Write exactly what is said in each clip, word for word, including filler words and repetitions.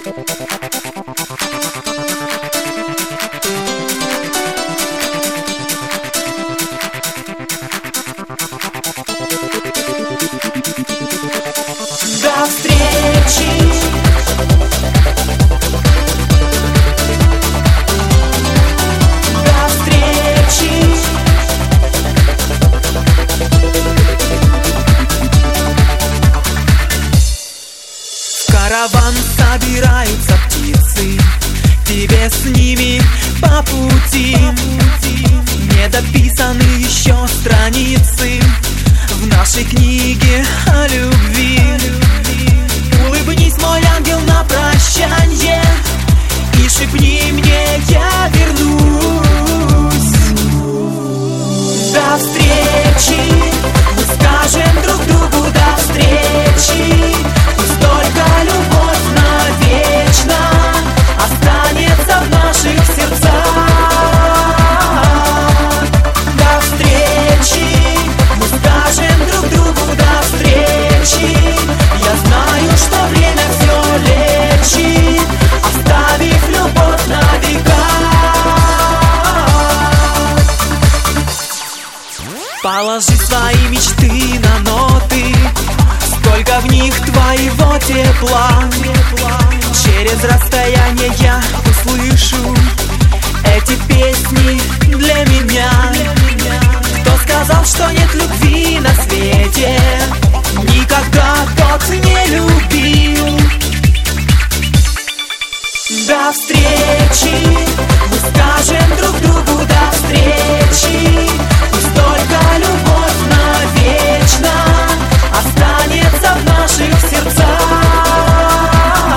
До встречи. До встречи. В караван собираются птицы, тебе с ними по пути. Не дописаны еще страницы в нашей книге о любви. Улыбнись, мой ангел, на прощанье и шепни мне, я вернусь. До встречи, мы скажем друг другу до встречи. Пусть только любовь навечно останется в наших сердцах. До встречи, мы скажем друг другу до встречи. Я знаю, что время все лечит, оставив любовь на века. Положи свои мечты на ноты, сколько в них твоего тепла. Через расстояние я услышу эти песни для меня. Кто сказал, что нет любви на свете? Никогда тот не любил. До встречи, мы скажем друг другу до встречи. Пусть только любовь навечно останется в наших сердцах.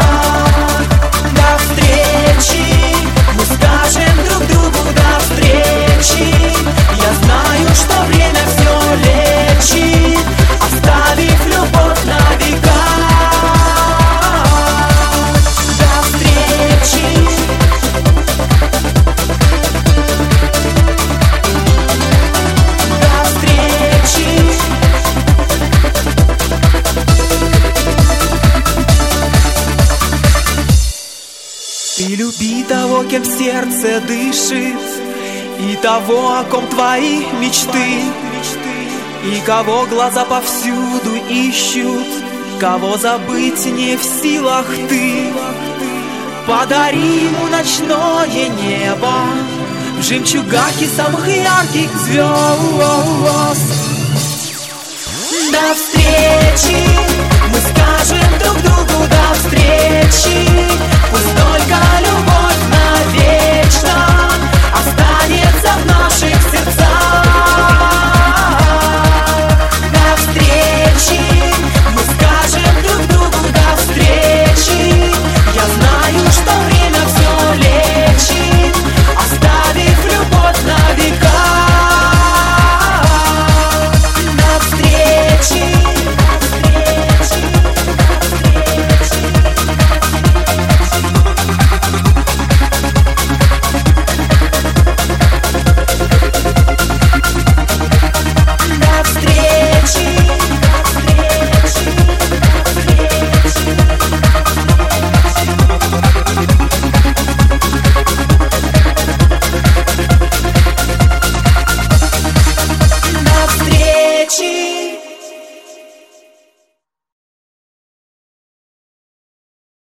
До встречи, мы скажем друг другу до встречи. Я знаю, что время все лечит, оставив любовь на века. До встречи. До встречи. Ты люби того, кем сердце дышит, и того, о ком твои мечты, и кого глаза повсюду ищут, кого забыть не в силах ты. Подари ему ночное небо в жемчугах и самых ярких звезд. До встречи, мы скажем